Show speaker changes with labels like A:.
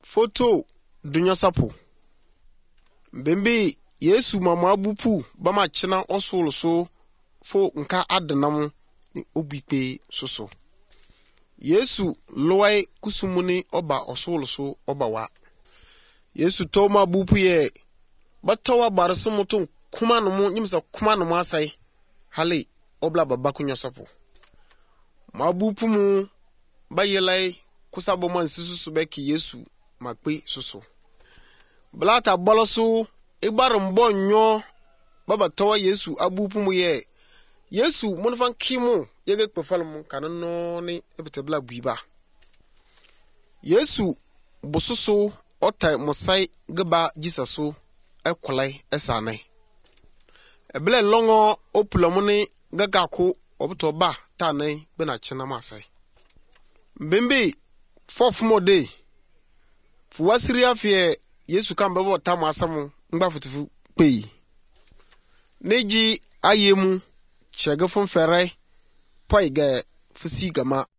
A: Foto dunya sapo. Bembe Yesu mama bupu bama china osolo so fo nka adenam ni obikpe soso. Yesu loai kusumuni oba osolo so oba wa. Yesu toma bupu ye batawa barasumutu kumanumu nyimsa kumanumu asai hali obla babakunya sapo. Ma bupu mu bayelai kusabo man susu beki Yesu makpe soso. Blata bolosu ibarum bonyo baba tawa Yesu abupu mu ye. Yesu munfan kimu yege kpefalmu kanano ni ebitebla buiba. Yesu bososo ota musai geba jisaso ekwalai esanai. Ebele longo opulamuni gagako obutoba tanai bena chena masai. Bembe fofumode fuwasiri afie Yesu kambebo tamu asamu ngba futufu pei. Neji ayemu chege funfere poiga fusi gama